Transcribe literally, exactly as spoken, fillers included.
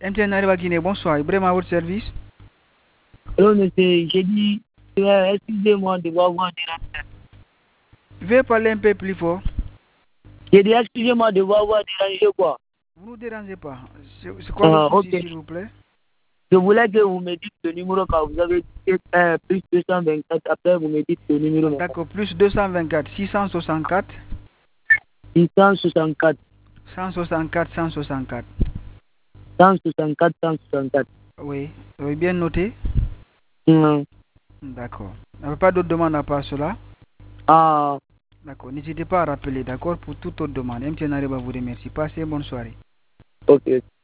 M T N arrive à Guinée, bonsoir. Ibrahim à votre service. Allô, monsieur, j'ai dit, euh, excusez-moi de vous avoir dérangé. Veuillez parler un peu plus fort. J'ai dit, excusez-moi de vous avoir dérangé, quoi. Vous ne nous dérangez pas. C'est c'est quoi le Ah, souci, ok. s'il vous plaît? Je voulais que vous me dites le numéro quand vous avez dit euh, plus deux cent vingt-quatre. Après, vous me dites le numéro maintenant. D'accord, plus deux cent vingt-quatre, six cent soixante-quatre, six cent soixante-quatre, cent soixante-quatre, cent soixante-quatre. cent soixante-quatre, cent soixante-quatre. Oui, vous avez bien noté? Hum. D'accord. Il n'y a pas d'autres demandes à part cela? Ah, D'accord, n'hésitez pas à rappeler, d'accord, pour toute autre demande. M T N arrive à vous remercier. Passez une bonne soirée. ok.